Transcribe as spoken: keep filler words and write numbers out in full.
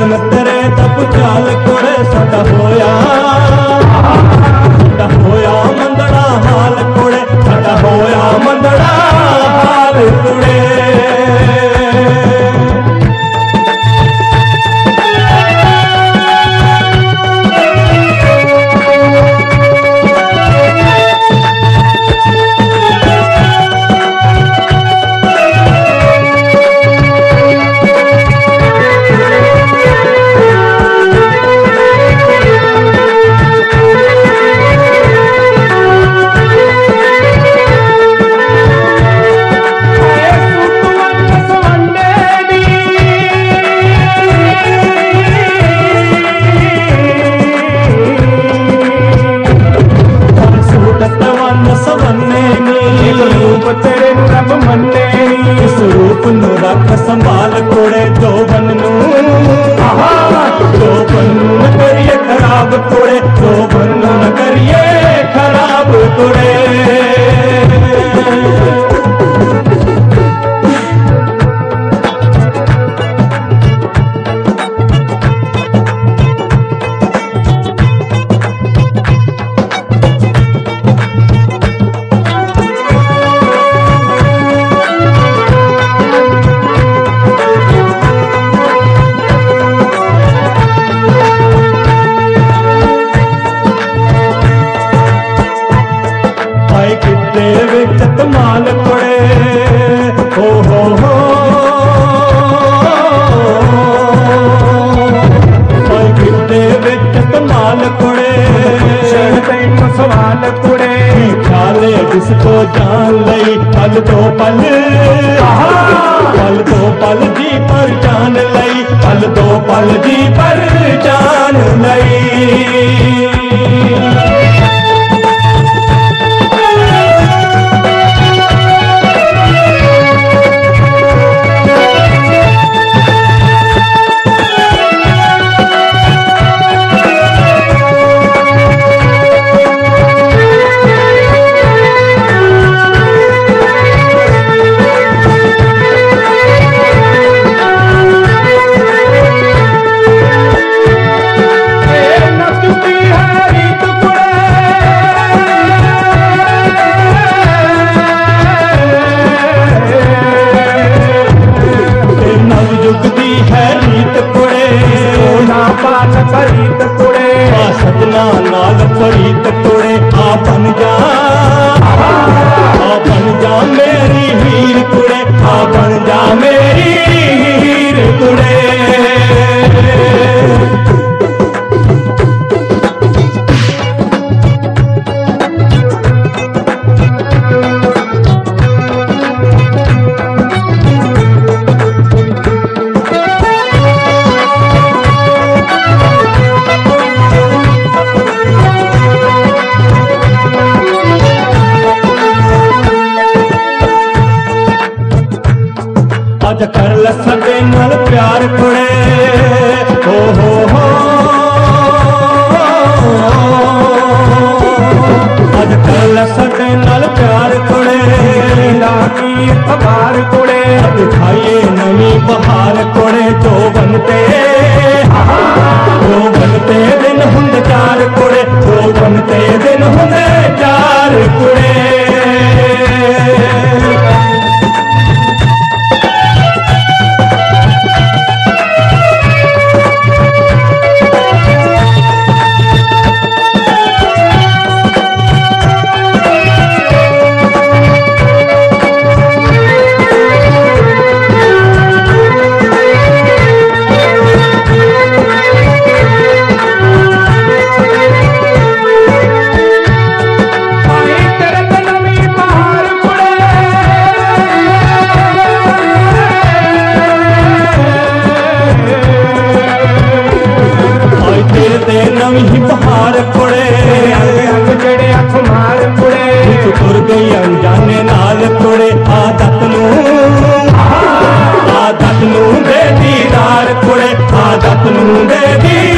हुण तेरे तब चाल कुड़े साडा होया साडा होया मंदड़ा हाल कुड़े साडा होया मंदड़ा हाल कुड़े। स्वरूप नु रख संभाल कुड़े जोबन नू जोबन नू न करिए खराब कुड़े जोबन नू न करिए खराब कुड़े। कमाल कुड़े हो हो हो गिरते विच कमाल कुड़े तेन सवाल कुड़े ख्याले जिसको जान लई पल दो पल पल दो पल जी पर जान लई पल दो पल जी पर जान लई। फरीत कुड़े सजना नाल फरीत कुड़े आ बन जा आ बन जा मेरी हीर कुड़े आ बन जा मेरी हीर कुड़े। अज कर ल सके नाल प्यार कुड़े हो हो हो अज कर ल सके नाल प्यार कुड़े लागी अखबार कुड़े अब खाइए नवी बहार कुड़े जो बनते जो बनते दिन हुंद चार कुड़े जो बनते दिन हुंद चार कुड़े। नवी बहार कुड़े अंग जड़े अख मार कुड़े तुर गई अनजाने नाल कुड़े आदत नू आदत नू दे दीदार कुड़े आदत नू दे दी